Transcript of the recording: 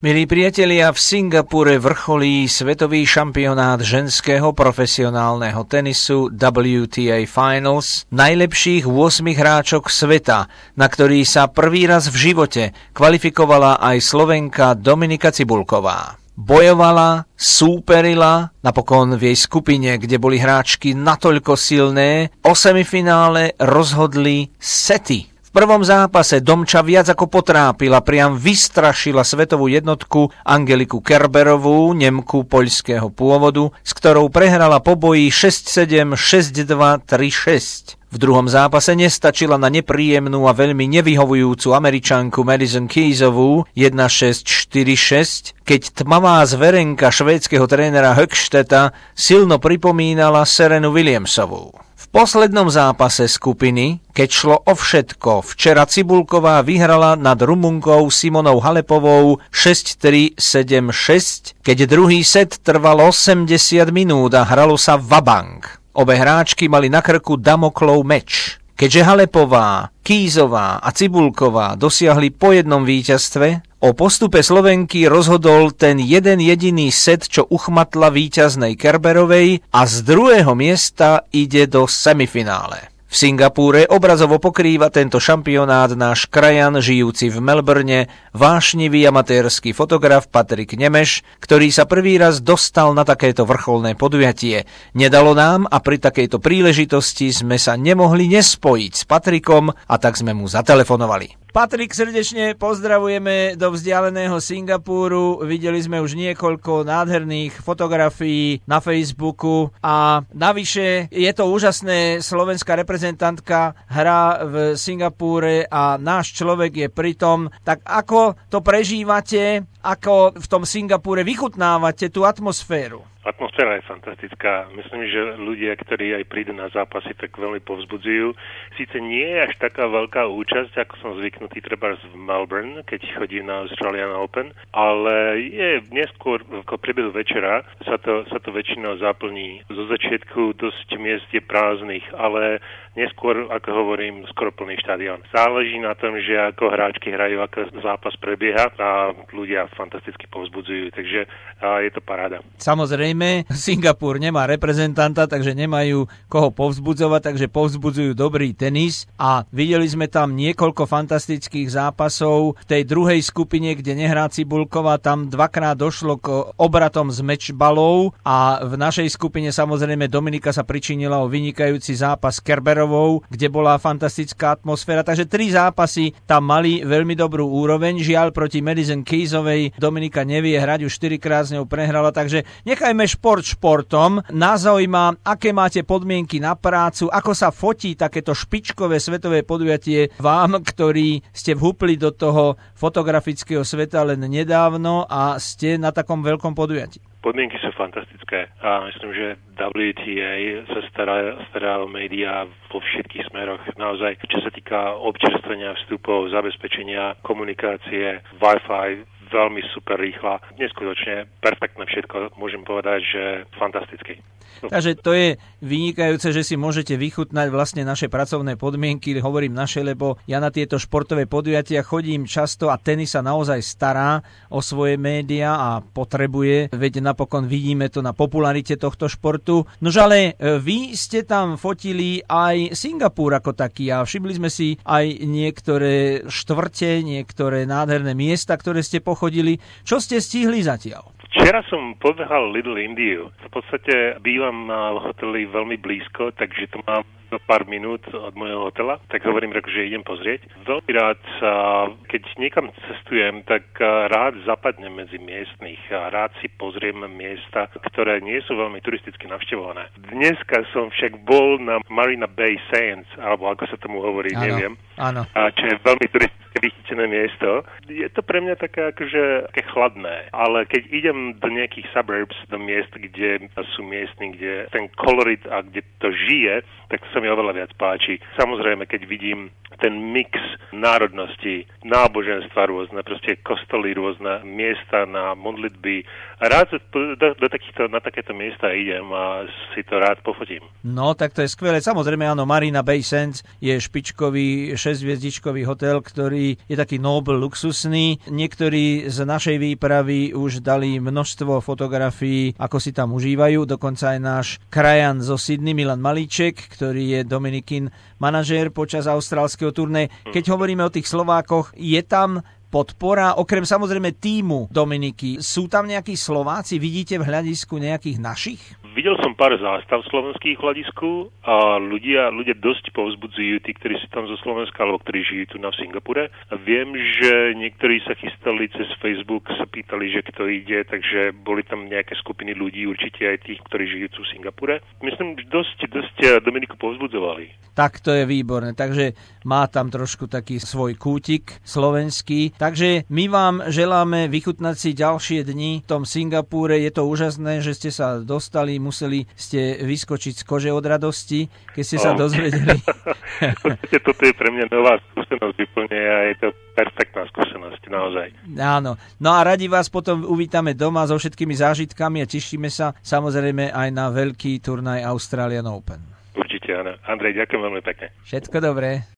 Milí priatelia, v Singapúre vrcholí svetový šampionát ženského profesionálneho tenisu WTA Finals najlepších 8 hráčok sveta, na ktorý sa prvý raz v živote kvalifikovala aj Slovenka Dominika Cibulková. Bojovala, súperila, napokon v jej skupine, kde boli hráčky natoľko silné, o semifinále rozhodli sety. V prvom zápase Domča viac ako potrápila, priam vystrašila svetovú jednotku Angeliku Kerberovú, Nemku poľského pôvodu, s ktorou prehrala po boji 6-7, 6-2, 3-6. V druhom zápase nestačila na nepríjemnú a veľmi nevyhovujúcu Američanku Madison Keysovú 1-6, 4-6, keď tmavá zverenka švédskeho trénera Högstedta silno pripomínala Serenu Williamsovú. V poslednom zápase skupiny, keď šlo o všetko, včera Cibulková vyhrala nad Rumunkou Simonou Halepovou 6-3, 7-6, keď druhý set trval 80 minút a hralo sa vabank. Obe hráčky mali na krku Damoklov meč. Keďže Halepová, Keysová a Cibulková dosiahli po jednom víťazstve, o postupe Slovenky rozhodol ten jeden jediný set, čo uchmatla víťaznej Kerberovej, a z druhého miesta ide do semifinále. V Singapúre obrazovo pokrýva tento šampionát náš krajan žijúci v Melbourne, vášnivý amatérsky fotograf Patrik Nemeš, ktorý sa prvý raz dostal na takéto vrcholné podujatie. Nedalo nám a pri takejto príležitosti sme sa nemohli nespojiť s Patrikom, a tak sme mu zatelefonovali. Patrik, srdečne pozdravujeme do vzdialeného Singapúru. Videli sme už niekoľko nádherných fotografií na Facebooku a navyše je to úžasné, slovenská reprezentantka hrá v Singapúre a náš človek je pritom. Tak ako to prežívate, ako v tom Singapúre vychutnávate tú atmosféru? Atmosféra je fantastická. Myslím, že ľudia, ktorí aj prídu na zápasy, tak veľmi povzbudzujú. Síce nie je až taká veľká účasť, ako som zvyknutý treba v Melbourne, keď chodím na Australian Open, ale je neskôr v priebehu večera sa to väčšinou zaplní. Zo začiatku dosť miest je prázdnych, ale neskôr, ako hovorím, skoro plný štadión. Záleží na tom, že ako hráčky hrajú, ako zápas prebieha a ľudia fantasticky povzbudzujú, takže je to paráda. Samozrejme, Singapur nemá reprezentanta, takže nemajú koho povzbudzovať, takže povzbudzujú dobrý tenis a videli sme tam niekoľko fantastických zápasov. V tej druhej skupine, kde nehrá Cibulková, tam dvakrát došlo k obratom z mečbalov a v našej skupine samozrejme Dominika sa pričinila o vynikajúci zápas s Kerberovou, kde bola fantastická atmosféra, takže 3 zápasy tam mali veľmi dobrú úroveň. Žiaľ, proti Madison Keysovej Dominika nevie hrať, už 4-krát s ňou prehrala, takže nechajme šport športom. Nás zaujíma, aké máte podmienky na prácu, ako sa fotí takéto špičkové svetové podujatie vám, ktorí ste vhúpli do toho fotografického sveta len nedávno a ste na takom veľkom podujatí. Podmienky sú fantastické a myslím, že WTA sa stará o médiá vo všetkých smeroch. Naozaj, čo sa týka občerstvenia vstupov, zabezpečenia, komunikácie, Wi-Fi, veľmi super rýchla. Neskutočne perfektné všetko, môžem povedať, že fantasticky. Takže to je vynikajúce, že si môžete vychutnať vlastne naše pracovné podmienky. Hovorím naše, lebo ja na tieto športové podujatia chodím často a tenis sa naozaj stará o svoje médiá a potrebuje, veď napokon vidíme to na popularite tohto športu. Nož ale vy ste tam fotili aj Singapur ako taký a všimli sme si aj niektoré štvrte, niektoré nádherné miesta, ktoré ste pochodili. Čo ste stihli zatiaľ? Včera som pobehal Little Indiu. V podstate bývam na hoteli veľmi blízko, takže to mám do pár minút od môjho hotela, tak hovorím, že idem pozrieť. Veľmi rád, keď niekam cestujem, tak rád zapadnem medzi miestnych a rád si pozriem miesta, ktoré nie sú veľmi turisticky navštevované. Dneska som však bol na Marina Bay Sands, alebo ako sa tomu hovorí, neviem. Áno. Čo je veľmi turistické vychytené miesto. Je to pre mňa také také chladné, ale keď idem do nejakých suburbs, do miest, kde sú miestni, kde ten kolorit a kde to žije, tak to sa mi oveľa viac páči. Samozrejme, keď vidím ten mix národností, náboženstva rôzne, proste kostoly rôzne, miesta na modlitby. A rád na takéto miesta idem a si to rád pofotím. No, tak to je skvelé. Samozrejme, áno, Marina Bay Sands je špičkový 6-hviezdičkový hotel, ktorý je taký noble, luxusný. Niektorí z našej výpravy už dali množstvo fotografií, ako si tam užívajú. Dokonca aj náš krajan zo Sydney, Milan Malíček, ktorý je Dominikin manažér počas austrálskeho turné. Keď hovoríme o tých Slovákoch, je tam podpora, okrem samozrejme tímu Dominiky. Sú tam nejakí Slováci? Vidíte v hľadisku nejakých našich? Videl som pár zástav slovenských v hľadisku a ľudia dosť povzbudzujú, tí, ktorí sú tam zo Slovenska, alebo ktorí žijú tu na Singapure. A viem, že niektorí sa chystali cez Facebook, sa pýtali, že kto ide, takže boli tam nejaké skupiny ľudí, určite aj tých, ktorí žijú tu v Singapure. Myslím, že dosť Dominiku povzbudzovali. Tak to je výborné, takže má tam trošku taký svoj kútik slovenský. Takže my vám želáme vychutnať si ďalšie dni v tom Singapúre. Je to úžasné, že ste sa dostali, museli ste vyskočiť z kože od radosti, keď ste sa dozvedeli. Toto je pre mňa nová skúsenosť úplne a je to perfektná skúsenosť, naozaj. Áno. No a radi vás potom uvítame doma so všetkými zážitkami a tešíme sa samozrejme aj na veľký turnaj Australian Open. Určite, áno. Andrej, ďakujem veľmi pekne. Všetko dobré.